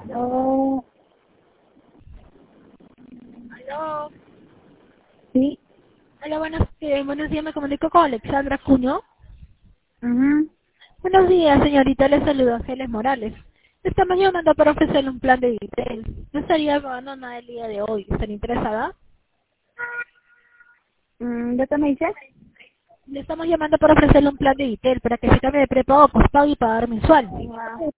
Oh, Aló. sí. Hola, buenos días, me comunico con Alexandra Cuño. Ujú. Buenos días, señorita, le saludo Ángeles Morales. Estamos llamando para ofrecerle un plan de Vitel. No estaría pagando nada el día de hoy. ¿Están interesada? ¿De qué me dices? Le estamos llamando para ofrecerle un plan de Vitel para que se cambie de prepago, postpago y pagar mensual. Ah,